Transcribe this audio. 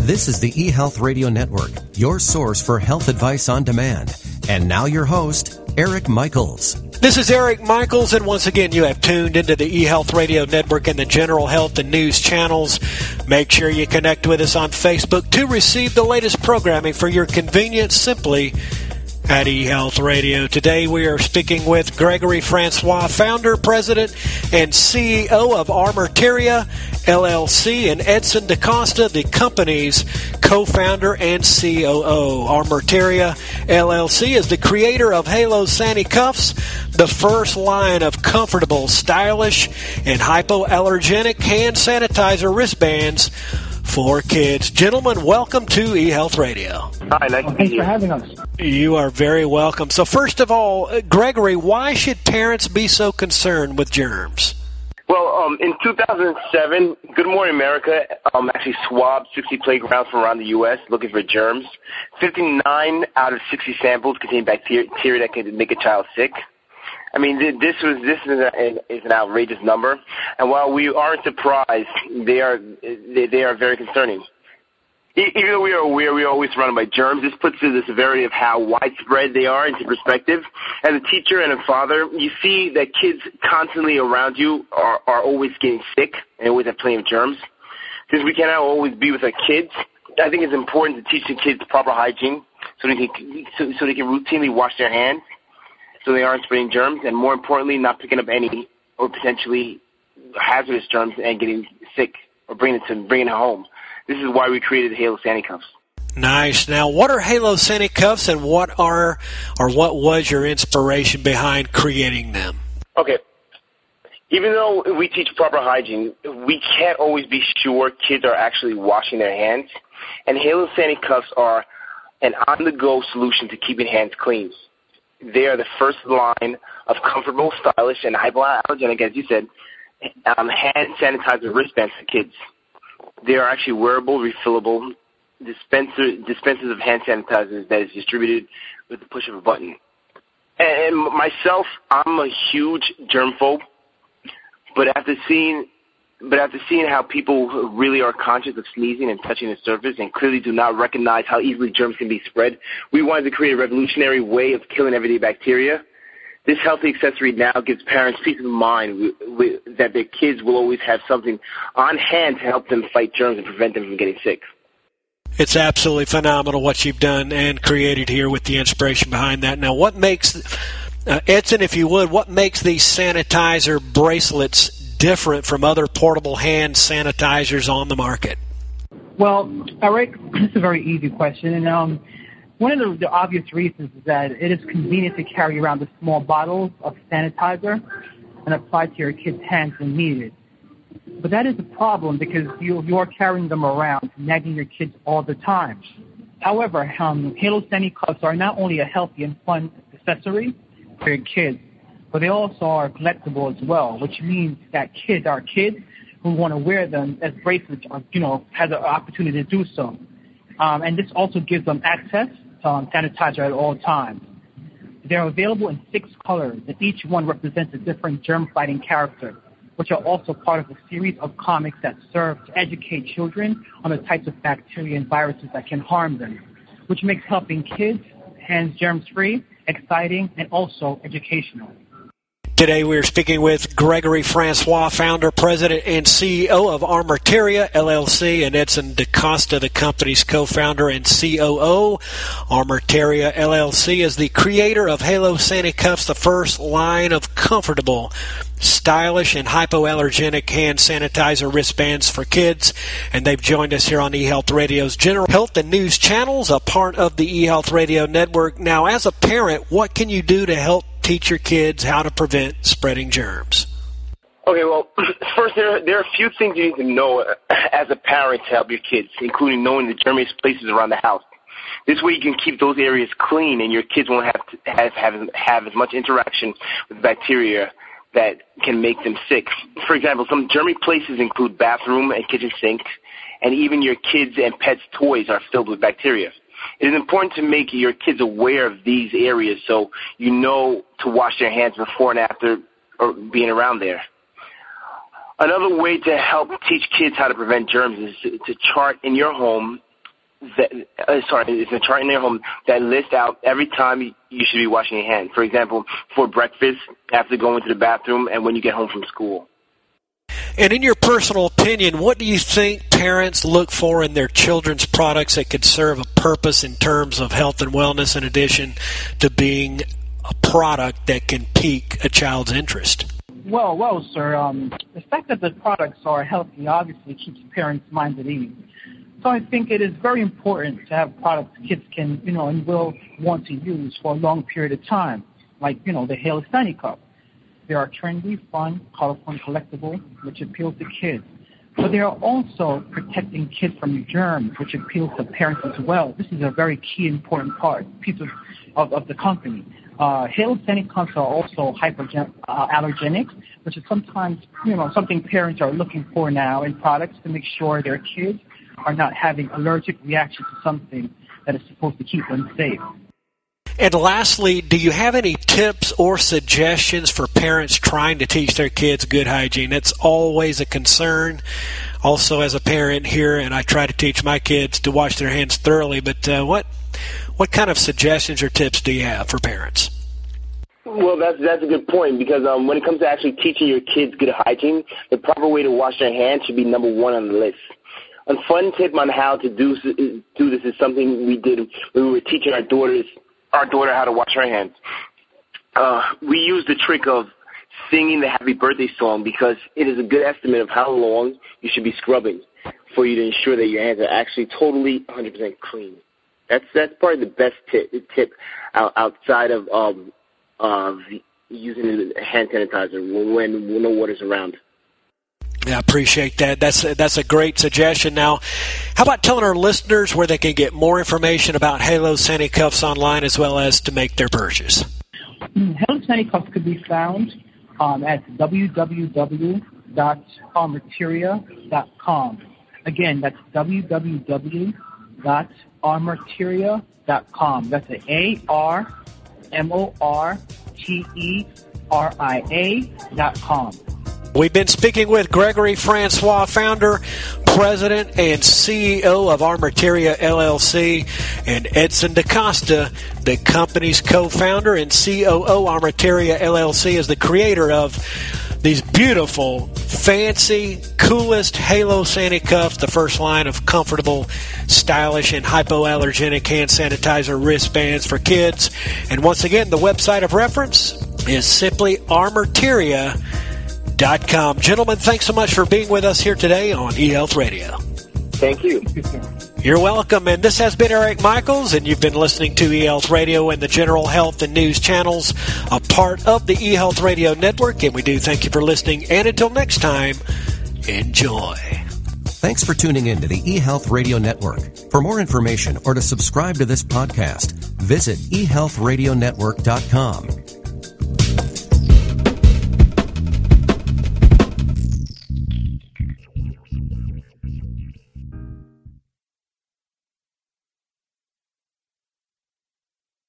This is the eHealth Radio Network, your source for health advice on demand. And now your host, Eric Michaels. This is Eric Michaels, and once again, you have tuned into the eHealth Radio Network and the General Health and News channels. Make sure you connect with us on Facebook to receive the latest programming for your convenience simply at eHealth Radio. Today we are speaking with Gregory Francois, founder, president, and CEO of Armorteria LLC, and Edson DaCosta, the company's co-founder and COO. Armorteria LLC is the creator of Halo Sani Cuffs, the first line of comfortable, stylish, and hypoallergenic hand sanitizer wristbands for kids. Gentlemen, welcome to eHealth Radio. Hi, nice to be here. Thanks for having us. You are very welcome. So first of all, Gregory, why should parents be so concerned with germs? Well, in 2007, Good Morning America actually swabbed 60 playgrounds from around the U.S. looking for germs. 59 out of 60 samples contained bacteria that can make a child sick. I mean, this is an outrageous number, and while we aren't surprised, they are very concerning. Even though we are aware we are always surrounded by germs, this puts the severity of how widespread they are into perspective. As a teacher and a father, you see that kids constantly around you are always getting sick and always have plenty of germs. Since we cannot always be with our kids, I think it's important to teach the kids proper hygiene so they can routinely wash their hands so they aren't spreading germs, and more importantly, not picking up any or potentially hazardous germs and getting sick or bringing it home. This is why we created Halo Sani Cuffs. Nice. Now, what are Halo Sani Cuffs, and what was your inspiration behind creating them? Okay. Even though we teach proper hygiene, we can't always be sure kids are actually washing their hands, and Halo Sani Cuffs are an on-the-go solution to keeping hands clean. They are the first line of comfortable, stylish, and hypoallergenic, as you said, hand sanitizer wristbands for kids. They are actually wearable, refillable dispensers of hand sanitizers that is distributed with the push of a button. And myself, I'm a huge germphobe, but after seeing how people really are conscious of sneezing and touching the surface and clearly do not recognize how easily germs can be spread, we wanted to create a revolutionary way of killing everyday bacteria. This healthy accessory now gives parents peace of mind that their kids will always have something on hand to help them fight germs and prevent them from getting sick. It's absolutely phenomenal what you've done and created here with the inspiration behind that. Now, what makes, Edson, if you would, what makes these sanitizer bracelets different from other portable hand sanitizers on the market? Well, Eric, this is a very easy question. And one of the obvious reasons is that it is convenient to carry around the small bottles of sanitizer and apply to your kid's hands when needed. But that is a problem because you are carrying them around, nagging your kids all the time. However, Halo Sani Cuffs are not only a healthy and fun accessory for your kids, but they also are collectible as well, which means that our kids who want to wear them as bracelets, has an opportunity to do so. And this also gives them access to sanitizer at all times. They're available in 6 colors, and each one represents a different germ-fighting character, which are also part of a series of comics that serve to educate children on the types of bacteria and viruses that can harm them, which makes helping kids hands germs-free, exciting, and also educational. Today we are speaking with Gregory Francois, founder, president, and CEO of Armorteria LLC, and Edson DaCosta, the company's co-founder and COO. Armorteria LLC is the creator of Halo Sani Cuffs, the first line of comfortable, stylish, and hypoallergenic hand sanitizer wristbands for kids. And they've joined us here on eHealth Radio's General Health and News channels, a part of the eHealth Radio Network. Now, as a parent, what can you do to help teach your kids how to prevent spreading germs? Okay, well, first, there are a few things you need to know as a parent to help your kids, including knowing the germiest places around the house. This way you can keep those areas clean and your kids won't have as much interaction with bacteria that can make them sick. For example, some germy places include bathroom and kitchen sink, and even your kids' and pets' toys are filled with bacteria. It is important to make your kids aware of these areas so you know to wash their hands before and after or being around there. Another way to help teach kids how to prevent germs is to chart in your home it's a chart in their home that lists out every time you should be washing your hands. For example, before breakfast, after going to the bathroom, and when you get home from school. And in your personal opinion, what do you think parents look for in their children's products that could serve a purpose in terms of health and wellness in addition to being a product that can pique a child's interest? Well, sir, the fact that the products are healthy obviously keeps parents' minds at ease. So I think it is very important to have products kids can, and will want to use for a long period of time, like, the Halo Sandy Cup. They are trendy, fun, colorful, and collectible, which appeals to kids. But they are also protecting kids from germs, which appeals to parents as well. This is a very key, important piece of the company. Halo Sandy Cups are also hypoallergenic, which is sometimes, something parents are looking for now in products to make sure their kids are not having allergic reactions to something that is supposed to keep them safe. And lastly, do you have any tips or suggestions for parents trying to teach their kids good hygiene? It's always a concern. Also, as a parent here, and I try to teach my kids to wash their hands thoroughly, but what kind of suggestions or tips do you have for parents? Well, that's a good point, because when it comes to actually teaching your kids good hygiene, the proper way to wash their hands should be number one on the list. A fun tip on how to do this is something we did when we were teaching our daughter how to wash her hands. We used the trick of singing the happy birthday song, because it is a good estimate of how long you should be scrubbing for you to ensure that your hands are actually totally 100% clean. That's probably the best tip outside of using hand sanitizer when no water's around. Yeah, I appreciate that. That's a great suggestion. Now, how about telling our listeners where they can get more information about Halo Sandy Cups online, as well as to make their purchase? Halo Sandy Cups could be found at www.armorteria.com. Again, that's www.armorteria.com. That's ARMORTERIA.com. We've been speaking with Gregory Francois, founder, president, and CEO of Armorteria LLC, and Edson DaCosta, the company's co-founder and COO. Armorteria LLC is the creator of these beautiful, fancy, coolest Halo Sandy Cups, the first line of comfortable, stylish, and hypoallergenic hand sanitizer wristbands for kids. And once again, the website of reference is simply Armorteria.com. Gentlemen, thanks so much for being with us here today on eHealth Radio. Thank you. You're welcome. And this has been Eric Michaels, and you've been listening to eHealth Radio and the General Health and News channels, a part of the eHealth Radio Network. And we do thank you for listening. And until next time, enjoy. Thanks for tuning in to the eHealth Radio Network. For more information or to subscribe to this podcast, visit eHealthRadioNetwork.com.